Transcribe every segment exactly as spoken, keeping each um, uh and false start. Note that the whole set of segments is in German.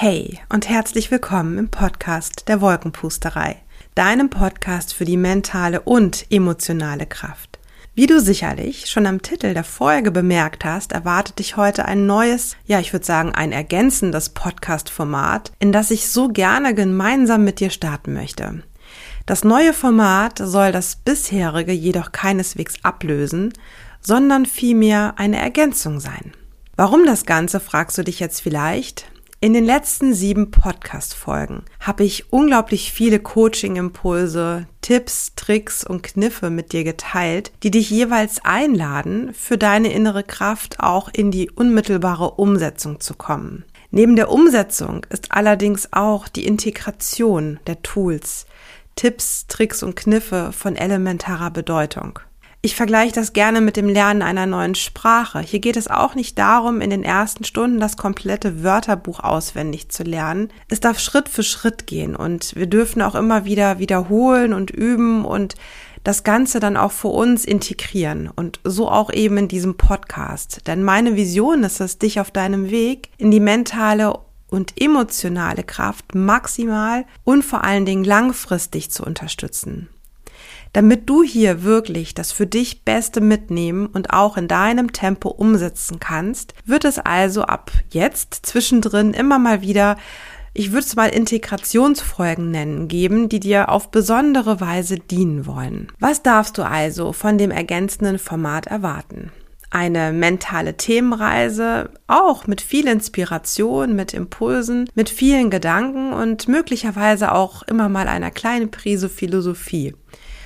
Hey und herzlich willkommen im Podcast der Wolkenpusterei, deinem Podcast für die mentale und emotionale Kraft. Wie du sicherlich schon am Titel der Folge bemerkt hast, erwartet dich heute ein neues, ja ich würde sagen ein ergänzendes Podcast-Format, in das ich so gerne gemeinsam mit dir starten möchte. Das neue Format soll das bisherige jedoch keineswegs ablösen, sondern vielmehr eine Ergänzung sein. Warum das Ganze, fragst du dich jetzt vielleicht? In den letzten sieben Podcast-Folgen habe ich unglaublich viele Coaching-Impulse, Tipps, Tricks und Kniffe mit dir geteilt, die dich jeweils einladen, für deine innere Kraft auch in die unmittelbare Umsetzung zu kommen. Neben der Umsetzung ist allerdings auch die Integration der Tools, Tipps, Tricks und Kniffe von elementarer Bedeutung. Ich vergleiche das gerne mit dem Lernen einer neuen Sprache. Hier geht es auch nicht darum, in den ersten Stunden das komplette Wörterbuch auswendig zu lernen. Es darf Schritt für Schritt gehen und wir dürfen auch immer wieder wiederholen und üben und das Ganze dann auch für uns integrieren und so auch eben in diesem Podcast. Denn meine Vision ist es, dich auf deinem Weg in die mentale und emotionale Kraft maximal und vor allen Dingen langfristig zu unterstützen. Damit du hier wirklich das für dich Beste mitnehmen und auch in deinem Tempo umsetzen kannst, wird es also ab jetzt zwischendrin immer mal wieder, ich würde es mal Integrationsfolgen nennen, geben, die dir auf besondere Weise dienen wollen. Was darfst du also von dem ergänzenden Format erwarten? Eine mentale Themenreise, auch mit viel Inspiration, mit Impulsen, mit vielen Gedanken und möglicherweise auch immer mal einer kleinen Prise Philosophie.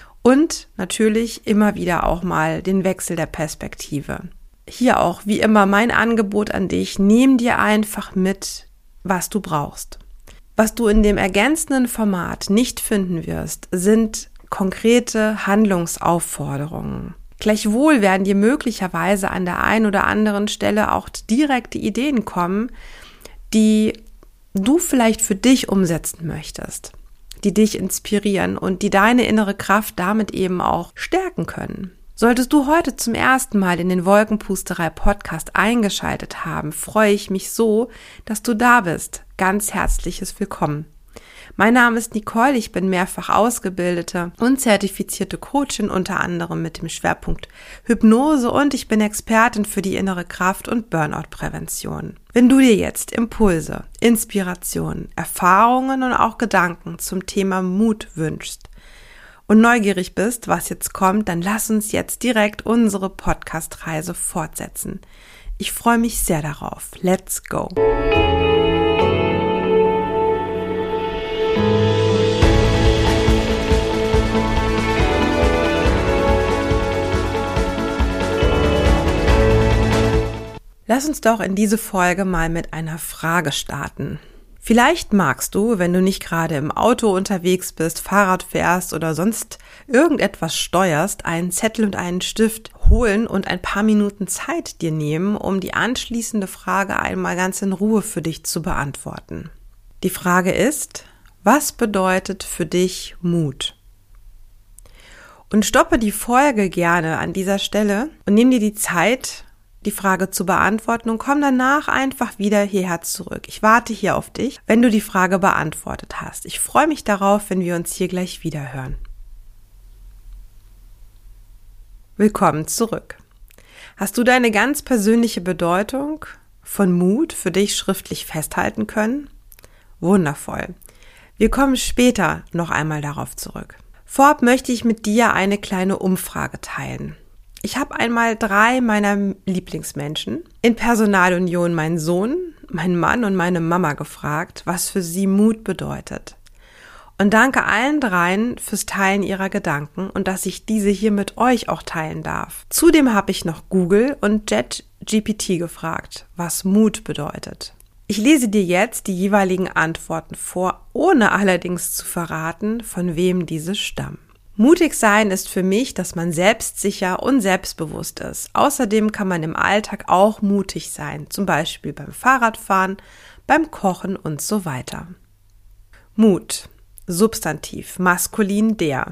Und natürlich immer wieder auch mal den Wechsel der Perspektive. Hier auch wie immer mein Angebot an dich, nimm dir einfach mit, was du brauchst. Was du in dem ergänzenden Format nicht finden wirst, sind konkrete Handlungsaufforderungen. Gleichwohl werden dir möglicherweise an der einen oder anderen Stelle auch direkte Ideen kommen, die du vielleicht für dich umsetzen möchtest, die dich inspirieren und die deine innere Kraft damit eben auch stärken können. Solltest du heute zum ersten Mal in den Wolkenpusterei Podcast eingeschaltet haben, freue ich mich so, dass du da bist. Ganz herzliches Willkommen. Mein Name ist Nicole, ich bin mehrfach ausgebildete und zertifizierte Coachin, unter anderem mit dem Schwerpunkt Hypnose, und ich bin Expertin für die innere Kraft und Burnout-Prävention. Wenn du dir jetzt Impulse, Inspirationen, Erfahrungen und auch Gedanken zum Thema Mut wünschst und neugierig bist, was jetzt kommt, dann lass uns jetzt direkt unsere Podcast-Reise fortsetzen. Ich freue mich sehr darauf. Let's go! Lass uns doch in diese Folge mal mit einer Frage starten. Vielleicht magst du, wenn du nicht gerade im Auto unterwegs bist, Fahrrad fährst oder sonst irgendetwas steuerst, einen Zettel und einen Stift holen und ein paar Minuten Zeit dir nehmen, um die anschließende Frage einmal ganz in Ruhe für dich zu beantworten. Die Frage ist: Was bedeutet für dich Mut? Und stoppe die Folge gerne an dieser Stelle und nimm dir die Zeit, die Frage zu beantworten, und komm danach einfach wieder hierher zurück. Ich warte hier auf dich, wenn du die Frage beantwortet hast. Ich freue mich darauf, wenn wir uns hier gleich wieder hören. Willkommen zurück. Hast du deine ganz persönliche Bedeutung von Mut für dich schriftlich festhalten können? Wundervoll. Wir kommen später noch einmal darauf zurück. Vorab möchte ich mit dir eine kleine Umfrage teilen. Ich habe einmal drei meiner Lieblingsmenschen in Personalunion, meinen Sohn, meinen Mann und meine Mama, gefragt, was für sie Mut bedeutet. Und danke allen dreien fürs Teilen ihrer Gedanken und dass ich diese hier mit euch auch teilen darf. Zudem habe ich noch Google und ChatGPT gefragt, was Mut bedeutet. Ich lese dir jetzt die jeweiligen Antworten vor, ohne allerdings zu verraten, von wem diese stammen. Mutig sein ist für mich, dass man selbstsicher und selbstbewusst ist. Außerdem kann man im Alltag auch mutig sein, zum Beispiel beim Fahrradfahren, beim Kochen und so weiter. Mut, Substantiv, maskulin der.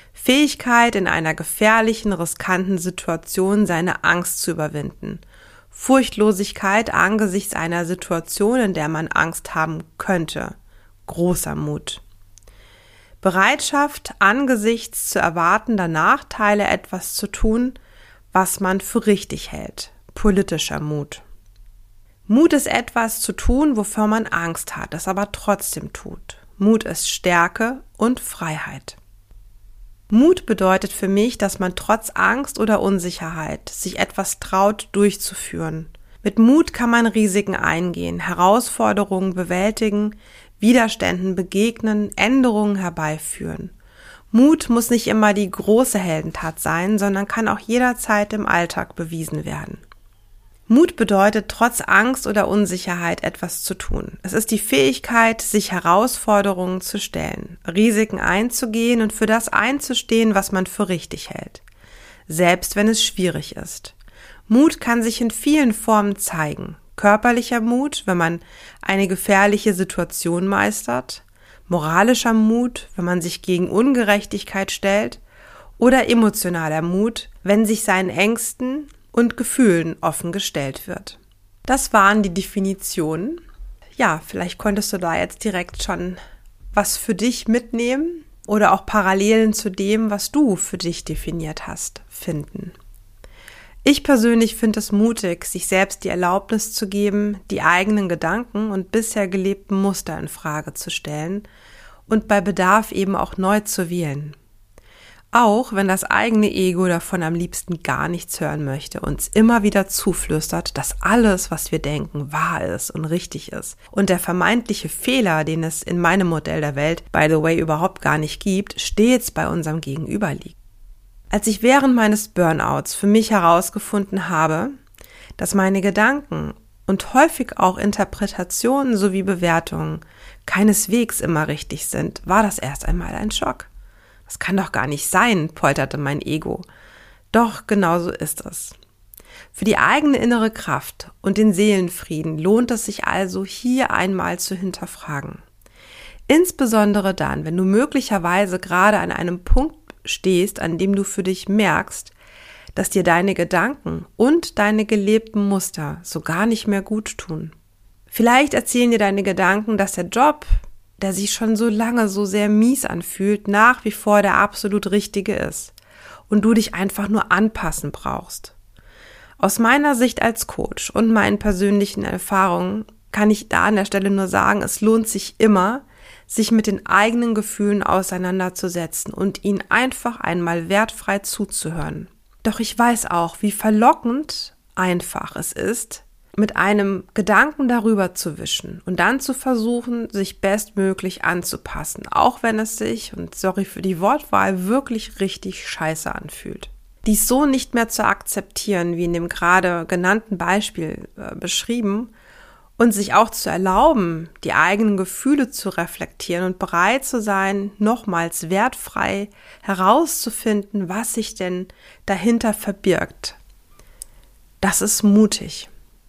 Fähigkeit, in einer gefährlichen, riskanten Situation seine Angst zu überwinden, Furchtlosigkeit angesichts einer Situation, in der man Angst haben könnte. Großer Mut. Bereitschaft, angesichts zu erwartender Nachteile etwas zu tun, was man für richtig hält. Politischer Mut. Mut ist etwas zu tun, wovor man Angst hat, es aber trotzdem tut. Mut ist Stärke und Freiheit. Mut bedeutet für mich, dass man trotz Angst oder Unsicherheit sich etwas traut, durchzuführen. Mit Mut kann man Risiken eingehen, Herausforderungen bewältigen, Widerständen begegnen, Änderungen herbeiführen. Mut muss nicht immer die große Heldentat sein, sondern kann auch jederzeit im Alltag bewiesen werden. Mut bedeutet, trotz Angst oder Unsicherheit etwas zu tun. Es ist die Fähigkeit, sich Herausforderungen zu stellen, Risiken einzugehen und für das einzustehen, was man für richtig hält, selbst wenn es schwierig ist. Mut kann sich in vielen Formen zeigen. Körperlicher Mut, wenn man eine gefährliche Situation meistert, moralischer Mut, wenn man sich gegen Ungerechtigkeit stellt, oder emotionaler Mut, wenn sich seinen Ängsten und Gefühlen offen gestellt wird. Das waren die Definitionen. Ja, vielleicht konntest du da jetzt direkt schon was für dich mitnehmen oder auch Parallelen zu dem, was du für dich definiert hast, finden. Ich persönlich finde es mutig, sich selbst die Erlaubnis zu geben, die eigenen Gedanken und bisher gelebten Muster in Frage zu stellen und bei Bedarf eben auch neu zu wählen. Auch wenn das eigene Ego davon am liebsten gar nichts hören möchte, uns immer wieder zuflüstert, dass alles, was wir denken, wahr ist und richtig ist. Und der vermeintliche Fehler, den es in meinem Modell der Welt, by the way, überhaupt gar nicht gibt, stets bei unserem Gegenüber liegt. Als ich während meines Burnouts für mich herausgefunden habe, dass meine Gedanken und häufig auch Interpretationen sowie Bewertungen keineswegs immer richtig sind, war das erst einmal ein Schock. Das kann doch gar nicht sein, polterte mein Ego. Doch genauso ist es. Für die eigene innere Kraft und den Seelenfrieden lohnt es sich also, hier einmal zu hinterfragen. Insbesondere dann, wenn du möglicherweise gerade an einem Punkt stehst, an dem du für dich merkst, dass dir deine Gedanken und deine gelebten Muster so gar nicht mehr gut tun. Vielleicht erzählen dir deine Gedanken, dass der Job, der sich schon so lange so sehr mies anfühlt, nach wie vor der absolut richtige ist und du dich einfach nur anpassen brauchst. Aus meiner Sicht als Coach und meinen persönlichen Erfahrungen kann ich da an der Stelle nur sagen, es lohnt sich immer, sich mit den eigenen Gefühlen auseinanderzusetzen und ihnen einfach einmal wertfrei zuzuhören. Doch ich weiß auch, wie verlockend einfach es ist, mit einem Gedanken darüber zu wischen und dann zu versuchen, sich bestmöglich anzupassen, auch wenn es sich, und sorry für die Wortwahl, wirklich richtig scheiße anfühlt. Dies so nicht mehr zu akzeptieren, wie in dem gerade genannten Beispiel äh, beschrieben, und sich auch zu erlauben, die eigenen Gefühle zu reflektieren und bereit zu sein, nochmals wertfrei herauszufinden, was sich denn dahinter verbirgt. Das ist mutig.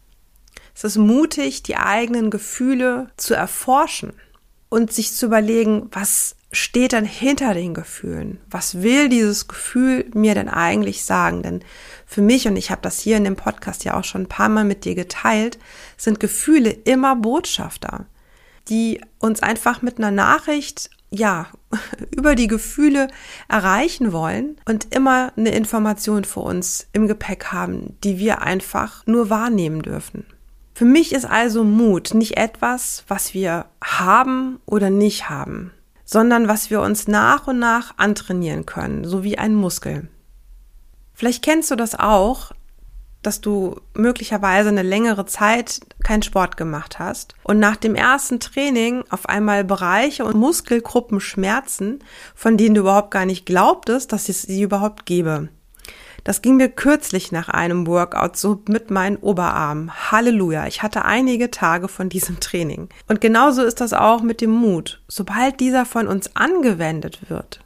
Es ist mutig, die eigenen Gefühle zu erforschen und sich zu überlegen, was steht denn hinter den Gefühlen? Was will dieses Gefühl mir denn eigentlich sagen? Denn für mich, und ich habe das hier in dem Podcast ja auch schon ein paar Mal mit dir geteilt, sind Gefühle immer Botschafter, die uns einfach mit einer Nachricht, ja, über die Gefühle erreichen wollen und immer eine Information für uns im Gepäck haben, die wir einfach nur wahrnehmen dürfen. Für mich ist also Mut nicht etwas, was wir haben oder nicht haben, sondern was wir uns nach und nach antrainieren können, so wie ein Muskel. Vielleicht kennst du das auch, dass du möglicherweise eine längere Zeit keinen Sport gemacht hast und nach dem ersten Training auf einmal Bereiche und Muskelgruppen schmerzen, von denen du überhaupt gar nicht glaubtest, dass es sie überhaupt gäbe. Das ging mir kürzlich nach einem Workout so mit meinen Oberarmen. Halleluja, ich hatte einige Tage von diesem Training. Und genauso ist das auch mit dem Mut. Sobald dieser von uns angewendet wird,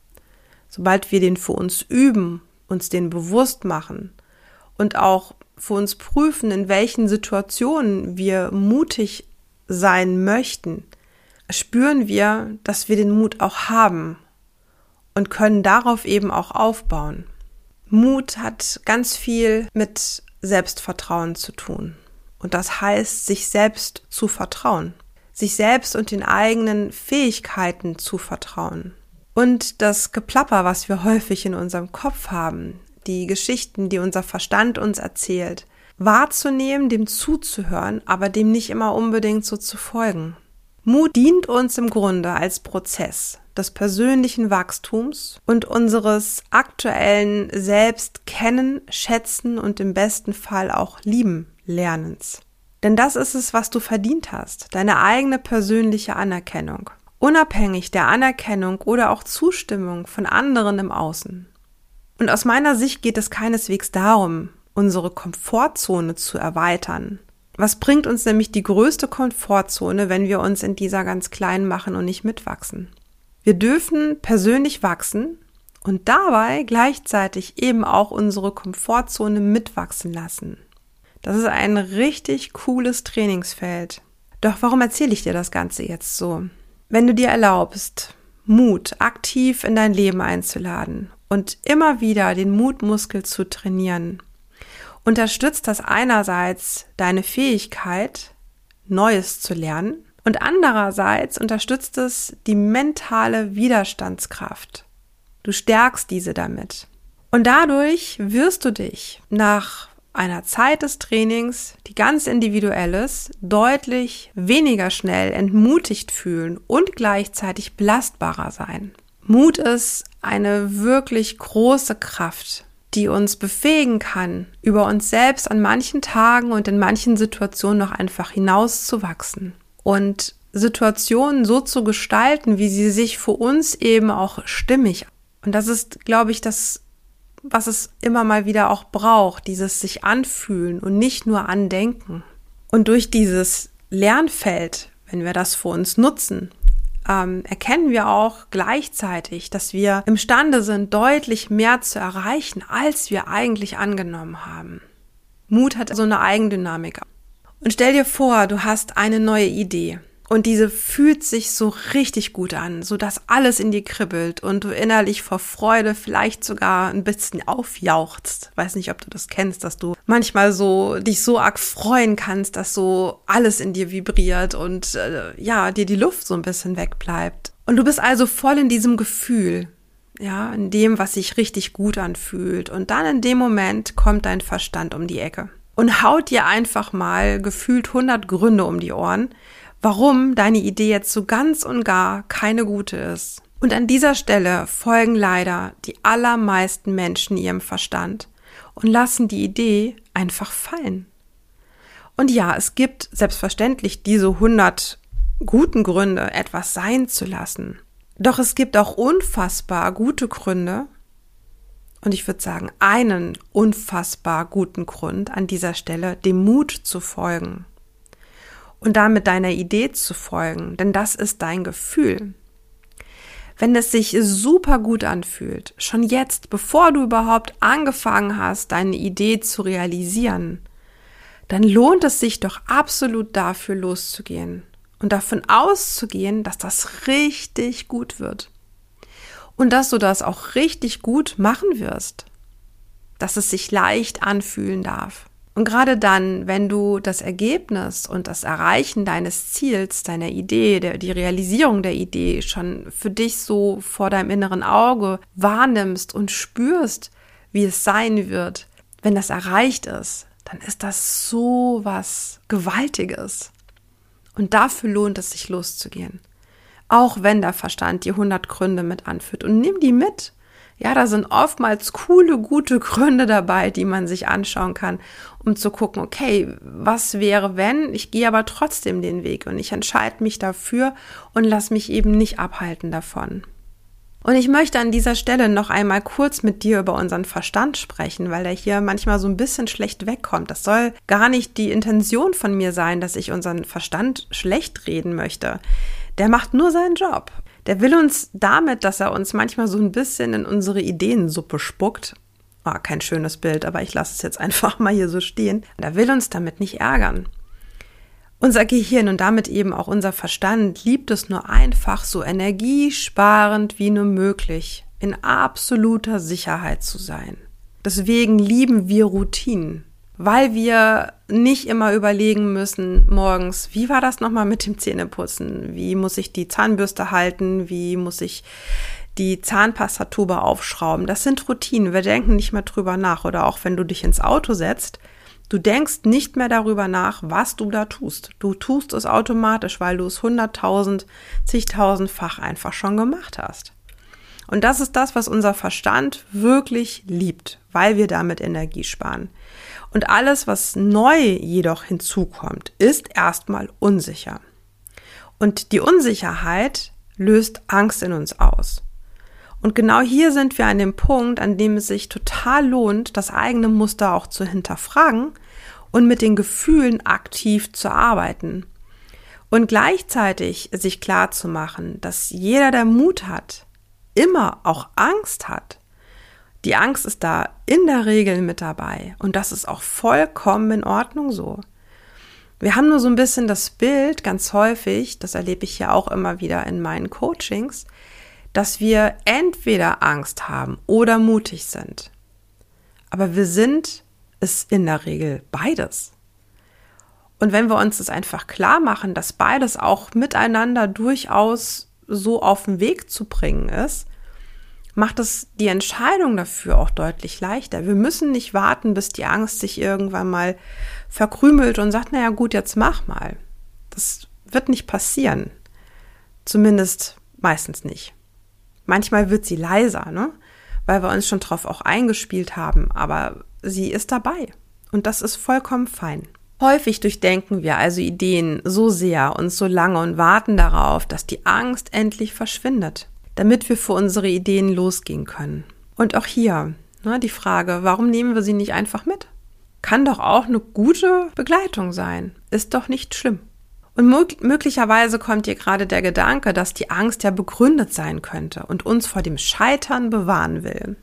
sobald wir den für uns üben, uns den bewusst machen und auch für uns prüfen, in welchen Situationen wir mutig sein möchten, spüren wir, dass wir den Mut auch haben und können darauf eben auch aufbauen. Mut hat ganz viel mit Selbstvertrauen zu tun. Und das heißt, sich selbst zu vertrauen, sich selbst und den eigenen Fähigkeiten zu vertrauen. Und das Geplapper, was wir häufig in unserem Kopf haben, die Geschichten, die unser Verstand uns erzählt, wahrzunehmen, dem zuzuhören, aber dem nicht immer unbedingt so zu folgen. Mut dient uns im Grunde als Prozess des persönlichen Wachstums und unseres aktuellen Selbstkennen, Schätzen und im besten Fall auch Lieben Lernens. Denn das ist es, was du verdient hast, deine eigene persönliche Anerkennung, unabhängig der Anerkennung oder auch Zustimmung von anderen im Außen. Und aus meiner Sicht geht es keineswegs darum, unsere Komfortzone zu erweitern. Was bringt uns nämlich die größte Komfortzone, wenn wir uns in dieser ganz klein machen und nicht mitwachsen? Wir dürfen persönlich wachsen und dabei gleichzeitig eben auch unsere Komfortzone mitwachsen lassen. Das ist ein richtig cooles Trainingsfeld. Doch warum erzähle ich dir das Ganze jetzt so? Wenn du dir erlaubst, Mut aktiv in dein Leben einzuladen und immer wieder den Mutmuskel zu trainieren, unterstützt das einerseits deine Fähigkeit, Neues zu lernen, und andererseits unterstützt es die mentale Widerstandskraft. Du stärkst diese damit. Und dadurch wirst du dich nach einer Zeit des Trainings, die ganz individuell ist, deutlich weniger schnell entmutigt fühlen und gleichzeitig belastbarer sein. Mut ist eine wirklich große Kraft, die uns befähigen kann, über uns selbst an manchen Tagen und in manchen Situationen noch einfach hinauszuwachsen und Situationen so zu gestalten, wie sie sich für uns eben auch stimmig. Und das ist, glaube ich, das, was es immer mal wieder auch braucht, dieses sich anfühlen und nicht nur andenken. Und durch dieses Lernfeld, wenn wir das für uns nutzen, ähm, erkennen wir auch gleichzeitig, dass wir imstande sind, deutlich mehr zu erreichen, als wir eigentlich angenommen haben. Mut hat so eine Eigendynamik. Und stell dir vor, du hast eine neue Idee und diese fühlt sich so richtig gut an, sodass alles in dir kribbelt und du innerlich vor Freude vielleicht sogar ein bisschen aufjauchzt. Weiß nicht, ob du das kennst, dass du manchmal so dich so arg freuen kannst, dass so alles in dir vibriert und äh, ja, dir die Luft so ein bisschen wegbleibt. Und du bist also voll in diesem Gefühl, ja, in dem, was sich richtig gut anfühlt. Und dann in dem Moment kommt dein Verstand um die Ecke und haut dir einfach mal gefühlt hundert Gründe um die Ohren, warum deine Idee jetzt so ganz und gar keine gute ist. Und an dieser Stelle folgen leider die allermeisten Menschen ihrem Verstand und lassen die Idee einfach fallen. Und ja, es gibt selbstverständlich diese hundert guten Gründe, etwas sein zu lassen. Doch es gibt auch unfassbar gute Gründe, und ich würde sagen, einen unfassbar guten Grund an dieser Stelle, dem Mut zu folgen und damit deiner Idee zu folgen, denn das ist dein Gefühl. Wenn es sich super gut anfühlt, schon jetzt, bevor du überhaupt angefangen hast, deine Idee zu realisieren, dann lohnt es sich doch absolut dafür loszugehen und davon auszugehen, dass das richtig gut wird. Und dass du das auch richtig gut machen wirst, dass es sich leicht anfühlen darf. Und gerade dann, wenn du das Ergebnis und das Erreichen deines Ziels, deiner Idee, der, die Realisierung der Idee schon für dich so vor deinem inneren Auge wahrnimmst und spürst, wie es sein wird, wenn das erreicht ist, dann ist das so was Gewaltiges. Und dafür lohnt es sich loszugehen. Auch wenn der Verstand dir hundert Gründe mit anführt. Und nimm die mit. Ja, da sind oftmals coole, gute Gründe dabei, die man sich anschauen kann, um zu gucken, okay, was wäre, wenn? Ich gehe aber trotzdem den Weg und ich entscheide mich dafür und lasse mich eben nicht abhalten davon. Und ich möchte an dieser Stelle noch einmal kurz mit dir über unseren Verstand sprechen, weil der hier manchmal so ein bisschen schlecht wegkommt. Das soll gar nicht die Intention von mir sein, dass ich unseren Verstand schlecht reden möchte. Der macht nur seinen Job. Der will uns damit, dass er uns manchmal so ein bisschen in unsere Ideensuppe spuckt. Oh, kein schönes Bild, aber ich lasse es jetzt einfach mal hier so stehen. Der will uns damit nicht ärgern. Unser Gehirn und damit eben auch unser Verstand liebt es nur einfach, so energiesparend wie nur möglich, in absoluter Sicherheit zu sein. Deswegen lieben wir Routinen. weil wir nicht immer überlegen müssen morgens, wie war das nochmal mit dem Zähneputzen? Wie muss ich die Zahnbürste halten? Wie muss ich die Zahnpastatube aufschrauben? Das sind Routinen, wir denken nicht mehr drüber nach. Oder auch wenn du dich ins Auto setzt, du denkst nicht mehr darüber nach, was du da tust. Du tust es automatisch, weil du es hunderttausend, zigtausendfach einfach schon gemacht hast. Und das ist das, was unser Verstand wirklich liebt, weil wir damit Energie sparen. Und alles, was neu jedoch hinzukommt, ist erstmal unsicher. Und die Unsicherheit löst Angst in uns aus. Und genau hier sind wir an dem Punkt, an dem es sich total lohnt, das eigene Muster auch zu hinterfragen und mit den Gefühlen aktiv zu arbeiten. Und gleichzeitig sich klar zu machen, dass jeder, der Mut hat, immer auch Angst hat. Die Angst ist da in der Regel mit dabei und das ist auch vollkommen in Ordnung so. Wir haben nur so ein bisschen das Bild, ganz häufig, das erlebe ich ja auch immer wieder in meinen Coachings, dass wir entweder Angst haben oder mutig sind. Aber wir sind es in der Regel beides. Und wenn wir uns das einfach klar machen, dass beides auch miteinander durchaus so auf den Weg zu bringen ist, macht es die Entscheidung dafür auch deutlich leichter. Wir müssen nicht warten, bis die Angst sich irgendwann mal verkrümelt und sagt, naja gut, jetzt mach mal. Das wird nicht passieren. Zumindest meistens nicht. Manchmal wird sie leiser, ne? Weil wir uns schon drauf auch eingespielt haben, aber sie ist dabei und das ist vollkommen fein. Häufig durchdenken wir also Ideen so sehr und so lange und warten darauf, dass die Angst endlich verschwindet, damit wir für unsere Ideen losgehen können. Und auch hier, ne, die Frage, warum nehmen wir sie nicht einfach mit? Kann doch auch eine gute Begleitung sein, ist doch nicht schlimm. Und mög- möglicherweise kommt dir gerade der Gedanke, dass die Angst ja begründet sein könnte und uns vor dem Scheitern bewahren will.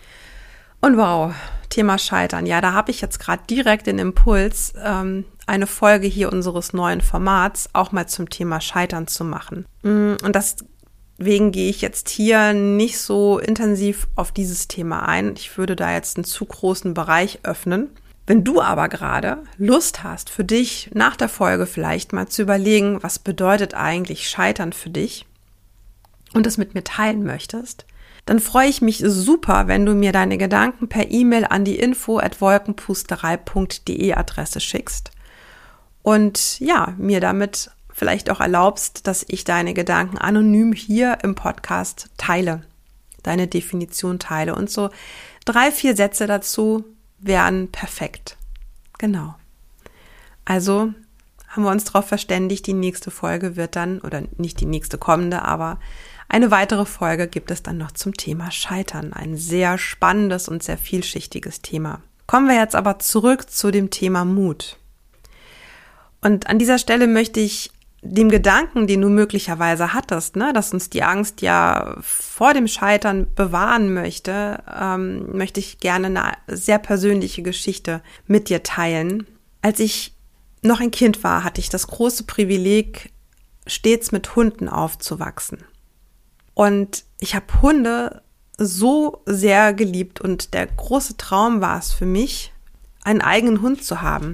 Und wow, Thema Scheitern. Ja, da habe ich jetzt gerade direkt den Impuls, ähm, eine Folge hier unseres neuen Formats auch mal zum Thema Scheitern zu machen. Und deswegen gehe ich jetzt hier nicht so intensiv auf dieses Thema ein. Ich würde da jetzt einen zu großen Bereich öffnen. Wenn du aber gerade Lust hast, für dich nach der Folge vielleicht mal zu überlegen, was bedeutet eigentlich Scheitern für dich und es mit mir teilen möchtest, dann freue ich mich super, wenn du mir deine Gedanken per E-Mail an die info at wolkenpusterei punkt de Adresse schickst und ja, mir damit vielleicht auch erlaubst, dass ich deine Gedanken anonym hier im Podcast teile, deine Definition teile und so drei, vier Sätze dazu wären perfekt. Genau. Also haben wir uns darauf verständigt, die nächste Folge wird dann, oder nicht die nächste kommende, aber eine weitere Folge gibt es dann noch zum Thema Scheitern. Ein sehr spannendes und sehr vielschichtiges Thema. Kommen wir jetzt aber zurück zu dem Thema Mut. Und an dieser Stelle möchte ich dem Gedanken, den du möglicherweise hattest, ne, dass uns die Angst ja vor dem Scheitern bewahren möchte, ähm, möchte ich gerne eine sehr persönliche Geschichte mit dir teilen. Als ich noch ein Kind war, hatte ich das große Privileg, stets mit Hunden aufzuwachsen. Und ich habe Hunde so sehr geliebt und der große Traum war es für mich, einen eigenen Hund zu haben.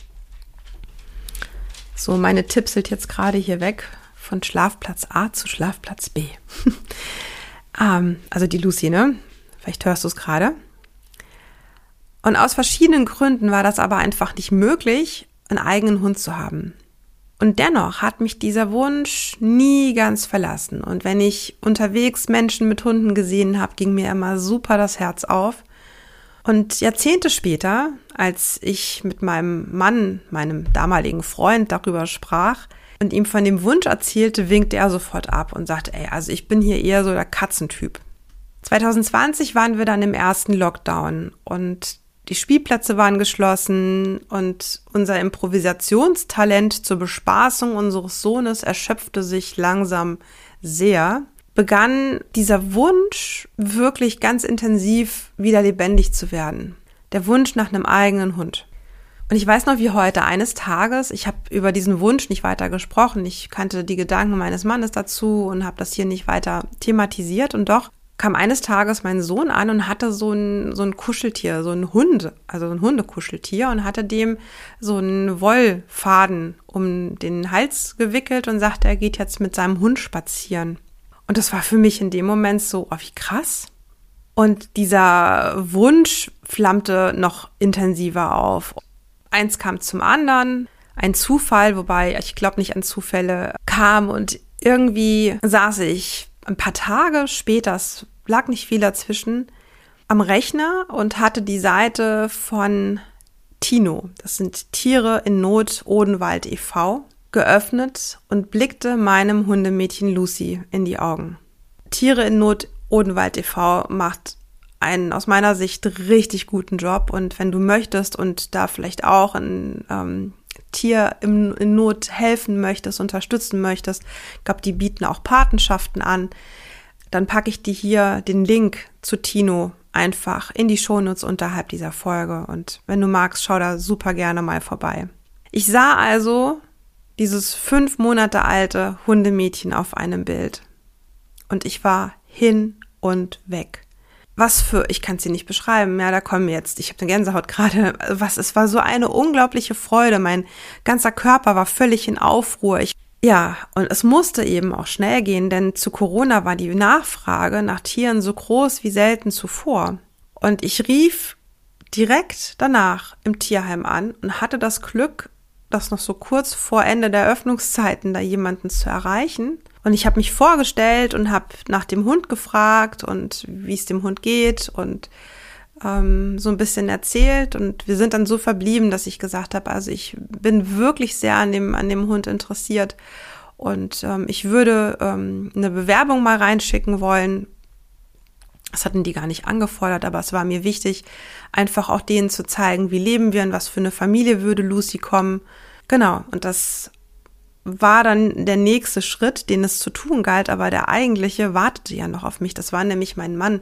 So, meine tipselt jetzt gerade hier weg von Schlafplatz A zu Schlafplatz B. ähm, also die Lucy, ne? Vielleicht hörst du es gerade. Und aus verschiedenen Gründen war das aber einfach nicht möglich, einen eigenen Hund zu haben. Und dennoch hat mich dieser Wunsch nie ganz verlassen. Und wenn ich unterwegs Menschen mit Hunden gesehen habe, ging mir immer super das Herz auf. Und Jahrzehnte später, als ich mit meinem Mann, meinem damaligen Freund, darüber sprach und ihm von dem Wunsch erzählte, winkte er sofort ab und sagte, ey, also ich bin hier eher so der Katzentyp. zwanzig zwanzig waren wir dann im ersten Lockdown und die Spielplätze waren geschlossen und unser Improvisationstalent zur Bespaßung unseres Sohnes erschöpfte sich langsam sehr. Begann dieser Wunsch wirklich ganz intensiv wieder lebendig zu werden. Der Wunsch nach einem eigenen Hund. Und ich weiß noch wie heute, eines Tages, ich habe über diesen Wunsch nicht weiter gesprochen, ich kannte die Gedanken meines Mannes dazu und habe das hier nicht weiter thematisiert und doch kam eines Tages mein Sohn an und hatte so ein, so ein Kuscheltier, so ein Hund, also ein Hundekuscheltier und hatte dem so einen Wollfaden um den Hals gewickelt und sagte, er geht jetzt mit seinem Hund spazieren. Und das war für mich in dem Moment so, oh, wie krass. Und dieser Wunsch flammte noch intensiver auf. Eins kam zum anderen, ein Zufall, wobei ich glaube nicht an Zufälle kam und irgendwie saß ich ein paar Tage später, es lag nicht viel dazwischen, am Rechner und hatte die Seite von Tino, das sind Tiere in Not Odenwald e V, geöffnet und blickte meinem Hundemädchen Lucy in die Augen. Tiere in Not Odenwald e V macht einen aus meiner Sicht richtig guten Job und wenn du möchtest und da vielleicht auch ein ähm, Tier im, in Not helfen möchtest, unterstützen möchtest, ich glaube, die bieten auch Patenschaften an, dann packe ich dir hier den Link zu Tino einfach in die Shownotes unterhalb dieser Folge und wenn du magst, schau da super gerne mal vorbei. Ich sah also dieses fünf Monate alte Hundemädchen auf einem Bild und ich war hin und weg. Was für, ich kann es dir nicht beschreiben, ja, da kommen wir jetzt, ich habe eine Gänsehaut gerade, was, es war so eine unglaubliche Freude, mein ganzer Körper war völlig in Aufruhr. Ich, ja, und es musste eben auch schnell gehen, denn zu Corona war die Nachfrage nach Tieren so groß wie selten zuvor. Und ich rief direkt danach im Tierheim an und hatte das Glück, das noch so kurz vor Ende der Öffnungszeiten da jemanden zu erreichen. Und ich habe mich vorgestellt und habe nach dem Hund gefragt und wie es dem Hund geht und ähm, so ein bisschen erzählt. Und wir sind dann so verblieben, dass ich gesagt habe, also ich bin wirklich sehr an dem, an dem Hund interessiert und ähm, ich würde ähm, eine Bewerbung mal reinschicken wollen. Das hatten die gar nicht angefordert, aber es war mir wichtig, einfach auch denen zu zeigen, wie leben wir und was für eine Familie würde Lucy kommen. Genau, und das war dann der nächste Schritt, den es zu tun galt, aber der eigentliche wartete ja noch auf mich. Das war nämlich mein Mann.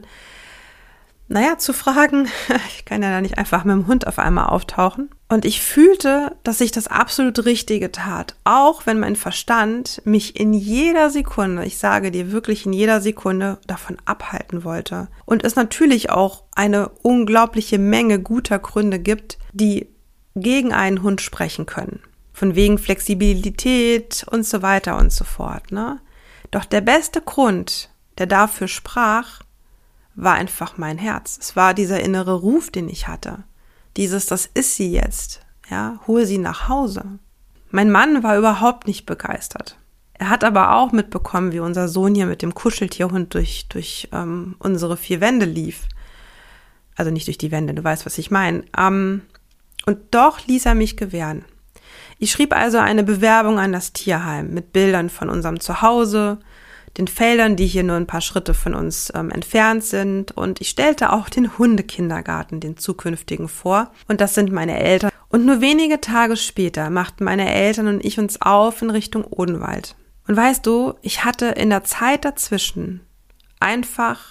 Naja, zu fragen, ich kann ja da nicht einfach mit dem Hund auf einmal auftauchen. Und ich fühlte, dass ich das absolut Richtige tat, auch wenn mein Verstand mich in jeder Sekunde, ich sage dir wirklich in jeder Sekunde, davon abhalten wollte. Und es natürlich auch eine unglaubliche Menge guter Gründe gibt, die gegen einen Hund sprechen können. Von wegen Flexibilität und so weiter und so fort, ne? Doch der beste Grund, der dafür sprach, war einfach mein Herz. Es war dieser innere Ruf, den ich hatte. Dieses, das ist sie jetzt, ja, hol sie nach Hause. Mein Mann war überhaupt nicht begeistert. Er hat aber auch mitbekommen, wie unser Sohn hier mit dem Kuscheltierhund durch, durch ähm, unsere vier Wände lief. Also nicht durch die Wände, du weißt, was ich meine. Ähm, und doch ließ er mich gewähren. Ich schrieb also eine Bewerbung an das Tierheim mit Bildern von unserem Zuhause, den Feldern, die hier nur ein paar Schritte von uns ähm, entfernt sind. Und ich stellte auch den Hundekindergarten, den zukünftigen, vor. Und das sind meine Eltern. Und nur wenige Tage später machten meine Eltern und ich uns auf in Richtung Odenwald. Und weißt du, ich hatte in der Zeit dazwischen einfach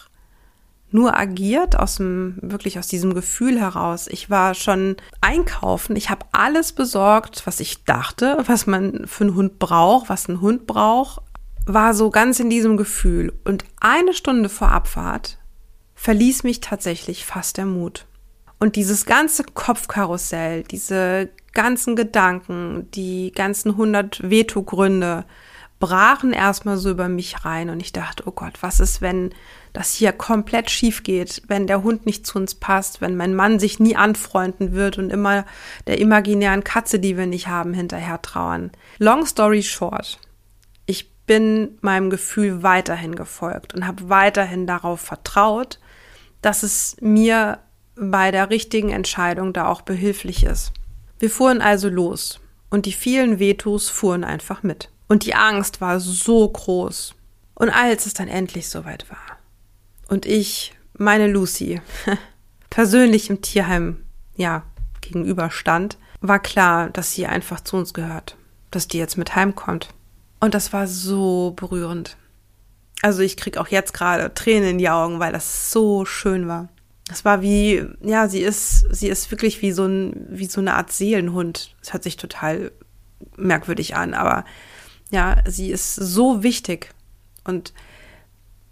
nur agiert, aus dem, wirklich aus diesem Gefühl heraus. Ich war schon einkaufen, ich habe alles besorgt, was ich dachte, was man für einen Hund braucht, was ein Hund braucht, war so ganz in diesem Gefühl. Und eine Stunde vor Abfahrt verließ mich tatsächlich fast der Mut. Und dieses ganze Kopfkarussell, diese ganzen Gedanken, die ganzen hundert Veto-Gründe brachen erstmal so über mich rein und ich dachte, oh Gott, was ist, wenn das hier komplett schief geht, wenn der Hund nicht zu uns passt, wenn mein Mann sich nie anfreunden wird und immer der imaginären Katze, die wir nicht haben, hinterher trauern. Long story short, ich bin meinem Gefühl weiterhin gefolgt und habe weiterhin darauf vertraut, dass es mir bei der richtigen Entscheidung da auch behilflich ist. Wir fuhren also los und die vielen Vetos fuhren einfach mit. Und die Angst war so groß. Und als es dann endlich soweit war und ich, meine Lucy, persönlich im Tierheim, ja, gegenüberstand, war klar, dass sie einfach zu uns gehört, dass die jetzt mit heimkommt. Und das war so berührend. Also ich krieg auch jetzt gerade Tränen in die Augen, weil das so schön war. Es war wie, ja, sie ist, sie ist wirklich wie so ein, wie so eine Art Seelenhund. Es hört sich total merkwürdig an, aber ja, sie ist so wichtig. Und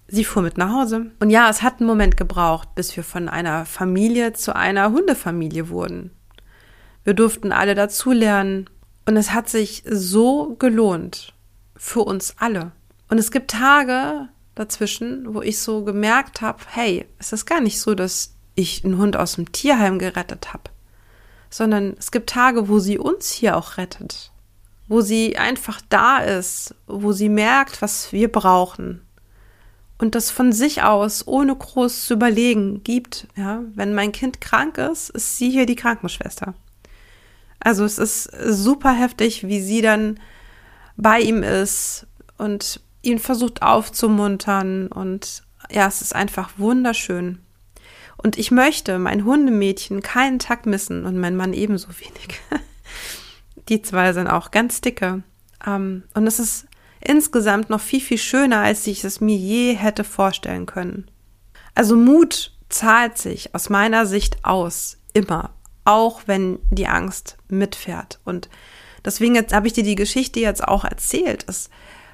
sie fuhr mit nach Hause. Und ja, es hat einen Moment gebraucht, bis wir von einer Familie zu einer Hundefamilie wurden. Wir durften alle dazulernen und es hat sich so gelohnt für uns alle. Und es gibt Tage dazwischen, wo ich so gemerkt habe, hey, es ist gar nicht so, dass ich einen Hund aus dem Tierheim gerettet habe, sondern es gibt Tage, wo sie uns hier auch rettet, wo sie einfach da ist, wo sie merkt, was wir brauchen und das von sich aus, ohne groß zu überlegen, gibt. Ja, wenn mein Kind krank ist, ist sie hier die Krankenschwester. Also es ist super heftig, wie sie dann bei ihm ist und ihn versucht aufzumuntern und ja, es ist einfach wunderschön. Und ich möchte mein Hundemädchen keinen Tag missen und mein Mann ebenso wenig. Die zwei sind auch ganz dicke. Und es ist insgesamt noch viel, viel schöner, als ich es mir je hätte vorstellen können. Also Mut zahlt sich aus meiner Sicht aus, immer. Auch wenn die Angst mitfährt. Und deswegen jetzt habe ich dir die Geschichte jetzt auch erzählt. Es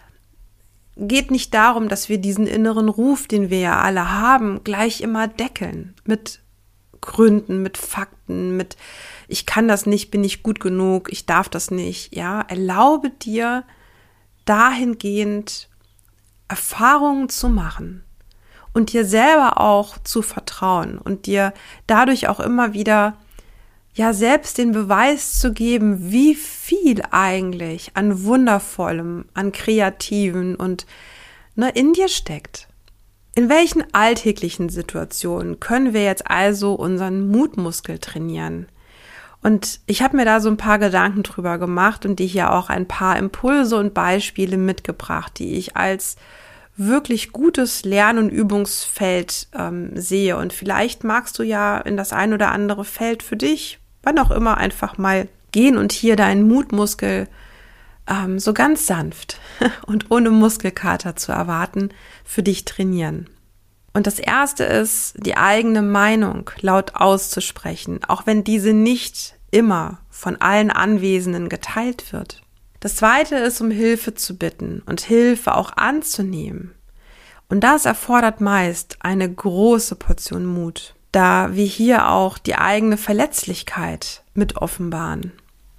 geht nicht darum, dass wir diesen inneren Ruf, den wir ja alle haben, gleich immer deckeln. Mit Gründen, mit Fakten, mit ich kann das nicht, bin nicht gut genug, ich darf das nicht. Ja, erlaube dir dahingehend Erfahrungen zu machen und dir selber auch zu vertrauen und dir dadurch auch immer wieder ja selbst den Beweis zu geben, wie viel eigentlich an Wundervollem, an Kreativen und ne, in dir steckt. In welchen alltäglichen Situationen können wir jetzt also unseren Mutmuskel trainieren? Und ich habe mir da so ein paar Gedanken drüber gemacht und dir hier auch ein paar Impulse und Beispiele mitgebracht, die ich als wirklich gutes Lern- und Übungsfeld ähm, sehe. Und vielleicht magst du ja in das ein oder andere Feld für dich, wann auch immer, einfach mal gehen und hier deinen Mutmuskel ähm, so ganz sanft und ohne Muskelkater zu erwarten, für dich trainieren. Und das Erste ist, die eigene Meinung laut auszusprechen, auch wenn diese nicht immer von allen Anwesenden geteilt wird. Das Zweite ist, um Hilfe zu bitten und Hilfe auch anzunehmen. Und das erfordert meist eine große Portion Mut, da wir hier auch die eigene Verletzlichkeit mit offenbaren.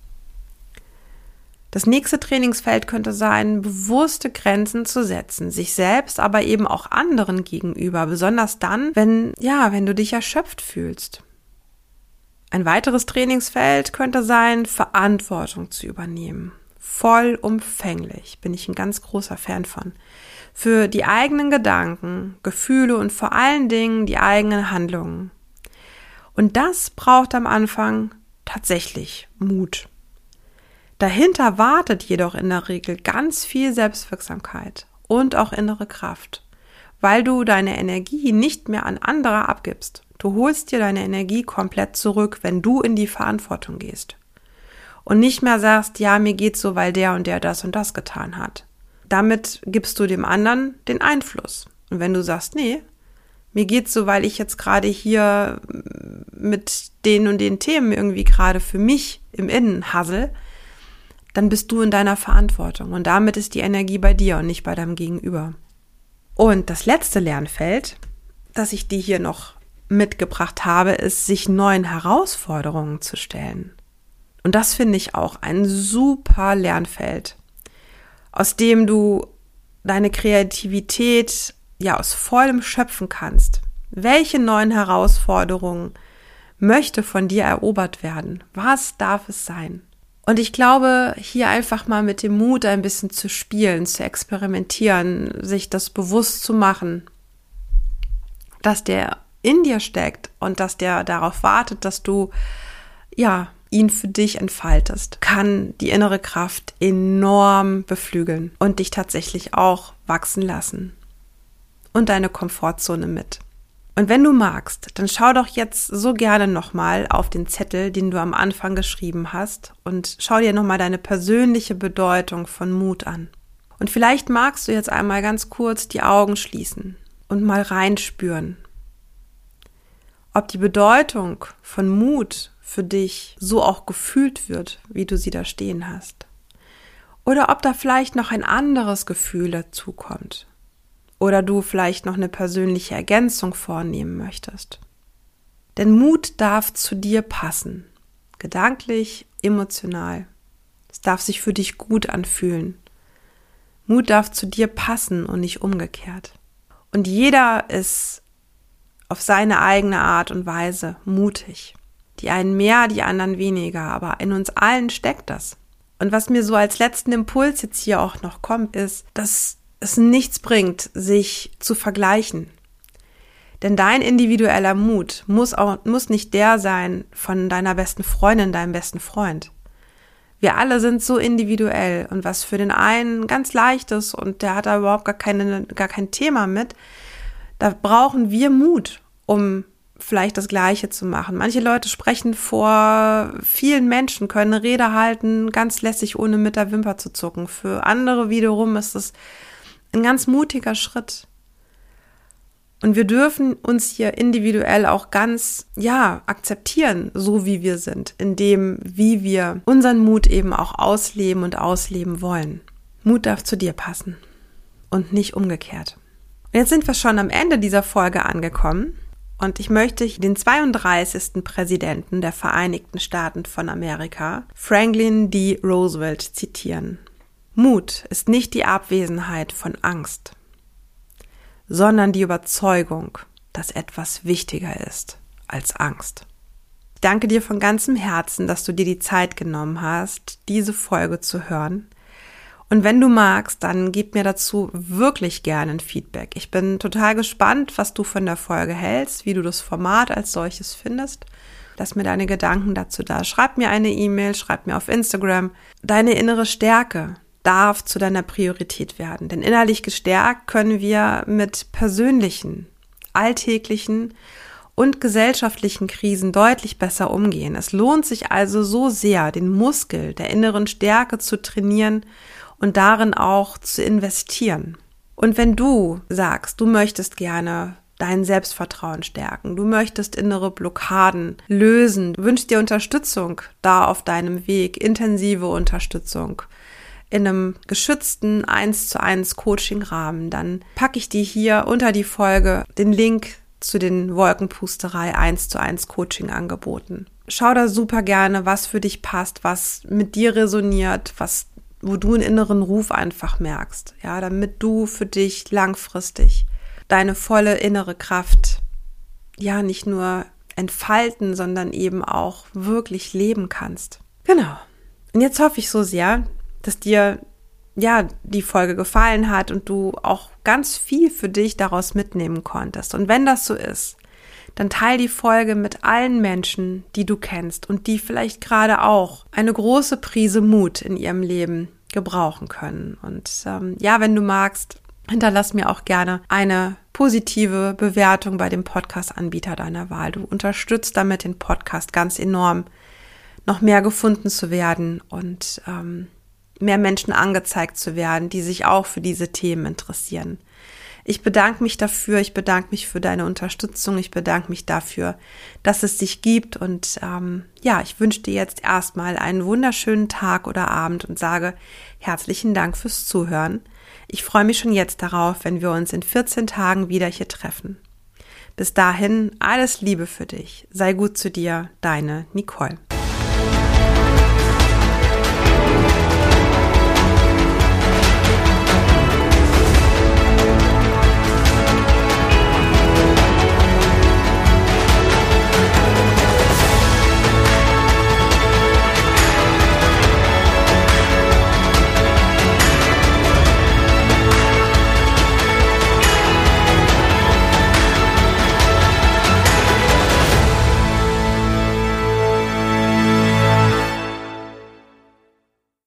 Das nächste Trainingsfeld könnte sein, bewusste Grenzen zu setzen, sich selbst, aber eben auch anderen gegenüber, besonders dann, wenn, ja, wenn du dich erschöpft fühlst. Ein weiteres Trainingsfeld könnte sein, Verantwortung zu übernehmen. Vollumfänglich, bin ich ein ganz großer Fan von. Für die eigenen Gedanken, Gefühle und vor allen Dingen die eigenen Handlungen. Und das braucht am Anfang tatsächlich Mut. Dahinter wartet jedoch in der Regel ganz viel Selbstwirksamkeit und auch innere Kraft, weil du deine Energie nicht mehr an andere abgibst. Du holst dir deine Energie komplett zurück, wenn du in die Verantwortung gehst. Und nicht mehr sagst, ja, mir geht's so, weil der und der das und das getan hat. Damit gibst du dem anderen den Einfluss. Und wenn du sagst, nee, mir geht's so, weil ich jetzt gerade hier mit den und den Themen irgendwie gerade für mich im Innen hassel, dann bist du in deiner Verantwortung. Und damit ist die Energie bei dir und nicht bei deinem Gegenüber. Und das letzte Lernfeld, das ich dir hier noch mitgebracht habe, ist, sich neuen Herausforderungen zu stellen. Und das finde ich auch ein super Lernfeld, aus dem du deine Kreativität ja aus vollem schöpfen kannst. Welche neuen Herausforderungen möchte von dir erobert werden? Was darf es sein? Und ich glaube, hier einfach mal mit dem Mut ein bisschen zu spielen, zu experimentieren, sich das bewusst zu machen, dass der in dir steckt und dass der darauf wartet, dass du ja ihn für dich entfaltest, kann die innere Kraft enorm beflügeln und dich tatsächlich auch wachsen lassen. Und deine Komfortzone mit. Und wenn du magst, dann schau doch jetzt so gerne nochmal auf den Zettel, den du am Anfang geschrieben hast, und schau dir nochmal deine persönliche Bedeutung von Mut an. Und vielleicht magst du jetzt einmal ganz kurz die Augen schließen und mal reinspüren, ob die Bedeutung von Mut für dich so auch gefühlt wird, wie du sie da stehen hast. Oder ob da vielleicht noch ein anderes Gefühl dazu kommt. oder du vielleicht noch eine persönliche Ergänzung vornehmen möchtest. Denn Mut darf zu dir passen, gedanklich, emotional. Es darf sich für dich gut anfühlen. Mut darf zu dir passen und nicht umgekehrt. Und jeder ist auf seine eigene Art und Weise mutig. Die einen mehr, die anderen weniger, aber in uns allen steckt das. Und was mir so als letzten Impuls jetzt hier auch noch kommt, ist, dass es nichts bringt, sich zu vergleichen. Denn dein individueller Mut muss auch, muss nicht der sein von deiner besten Freundin, deinem besten Freund. Wir alle sind so individuell und was für den einen ganz leicht ist und der hat da überhaupt gar keine, gar kein Thema mit, da brauchen wir Mut, um vielleicht das Gleiche zu machen. Manche Leute sprechen vor vielen Menschen, können eine Rede halten, ganz lässig, ohne mit der Wimper zu zucken. Für andere wiederum ist es ein ganz mutiger Schritt. Und wir dürfen uns hier individuell auch ganz, ja, akzeptieren, so wie wir sind, in dem, wie wir unseren Mut eben auch ausleben und ausleben wollen. Mut darf zu dir passen und nicht umgekehrt. Und jetzt sind wir schon am Ende dieser Folge angekommen und ich möchte den zweiunddreißigsten Präsidenten der Vereinigten Staaten von Amerika, Franklin D. Roosevelt, zitieren. Mut ist nicht die Abwesenheit von Angst, sondern die Überzeugung, dass etwas wichtiger ist als Angst. Ich danke dir von ganzem Herzen, dass du dir die Zeit genommen hast, diese Folge zu hören. Und wenn du magst, dann gib mir dazu wirklich gerne ein Feedback. Ich bin total gespannt, was du von der Folge hältst, wie du das Format als solches findest. Lass mir deine Gedanken dazu da. Schreib mir eine E-Mail, schreib mir auf Instagram. Deine innere Stärke darf zu deiner Priorität werden. Denn innerlich gestärkt können wir mit persönlichen, alltäglichen und gesellschaftlichen Krisen deutlich besser umgehen. Es lohnt sich also so sehr, den Muskel der inneren Stärke zu trainieren und darin auch zu investieren. Und wenn du sagst, du möchtest gerne dein Selbstvertrauen stärken, du möchtest innere Blockaden lösen, du wünschst dir Unterstützung da auf deinem Weg, intensive Unterstützung, in einem geschützten eins zu eins Coaching-Rahmen, dann packe ich dir hier unter die Folge den Link zu den Wolkenpusterei eins zu eins Coaching-Angeboten. Schau da super gerne, was für dich passt, was mit dir resoniert, was, wo du einen inneren Ruf einfach merkst, ja, damit du für dich langfristig deine volle innere Kraft, ja, nicht nur entfalten, sondern eben auch wirklich leben kannst. Genau. Und jetzt hoffe ich so sehr, dass dir ja die Folge gefallen hat und du auch ganz viel für dich daraus mitnehmen konntest. Und wenn das so ist, dann teil die Folge mit allen Menschen, die du kennst und die vielleicht gerade auch eine große Prise Mut in ihrem Leben gebrauchen können. Und ähm, ja, wenn du magst, hinterlass mir auch gerne eine positive Bewertung bei dem Podcast-Anbieter deiner Wahl. Du unterstützt damit den Podcast ganz enorm, noch mehr gefunden zu werden und ähm, mehr Menschen angezeigt zu werden, die sich auch für diese Themen interessieren. Ich bedanke mich dafür, ich bedanke mich für deine Unterstützung, ich bedanke mich dafür, dass es dich gibt und ähm, ja, ich wünsche dir jetzt erstmal einen wunderschönen Tag oder Abend und sage herzlichen Dank fürs Zuhören. Ich freue mich schon jetzt darauf, wenn wir uns in vierzehn Tagen wieder hier treffen. Bis dahin, alles Liebe für dich. Sei gut zu dir, deine Nicole.